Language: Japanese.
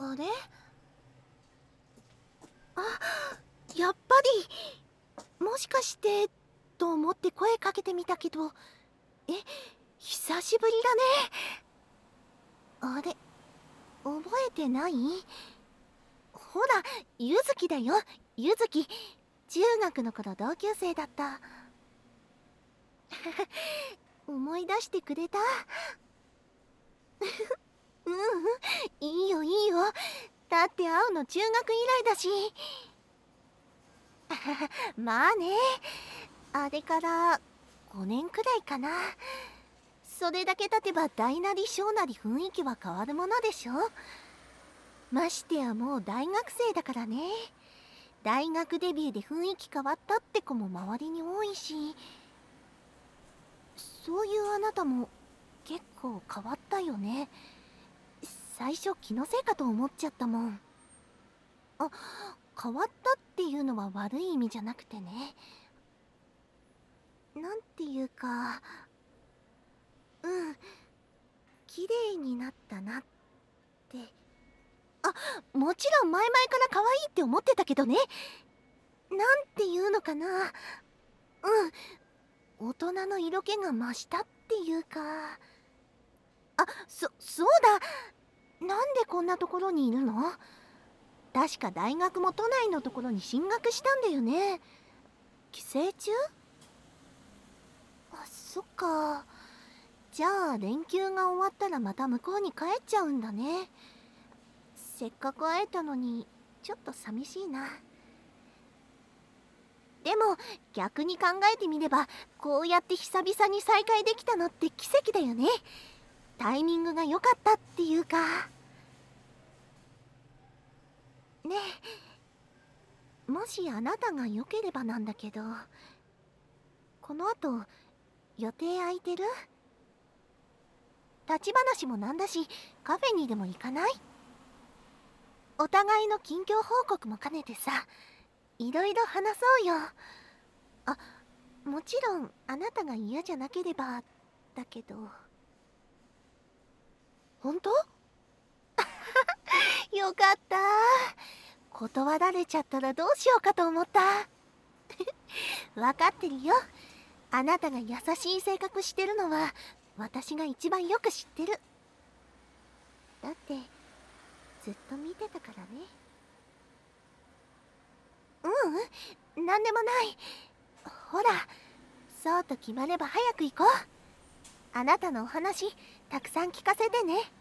あれ、あ、やっぱりもしかしてと思って声かけてみたけど、久しぶりだね。あれ、覚えてない？ほら、ゆずきだよ、ゆずき。中学の頃同級生だった。思い出してくれた？うんうん、いいよいいよ。だって会うの中学以来だし。まあね、あれから5年くらいかな。それだけ経てば大なり小なり雰囲気は変わるものでしょ。ましてやもう大学生だからね。大学デビューで雰囲気変わったって子も周りに多いし、そういうあなたも結構変わったよね。最初気のせいかと思っちゃったもん。あ、変わったっていうのは悪い意味じゃなくてね。なんていうか、綺麗になったなって。あ、もちろん前々から可愛いって思ってたけどね。なんていうのかな。大人の色気が増したっていうか。そうだ。なんでこんなところにいるの？確か大学も都内のところに進学したんだよね。帰省中？そっか。じゃあ連休が終わったらまた向こうに帰っちゃうんだね。せっかく会えたのにちょっと寂しいな。でも逆に考えてみれば、こうやって久々に再会できたのって奇跡だよね。タイミングが良かったっていうか。ねえ、もしあなたが良ければなんだけど、この後予定空いてる？立ち話もなんだし、カフェにでも行かない？お互いの近況報告も兼ねてさ、いろいろ話そうよ。あ、もちろんあなたが嫌じゃなければだけど。本当？よかった。断られちゃったらどうしようかと思った。分かってるよ。あなたが優しい性格してるのは私が一番よく知ってる。だってずっと見てたからね。なんでもない。ほら、そうと決まれば早く行こう。あなたのお話たくさん聞かせてね。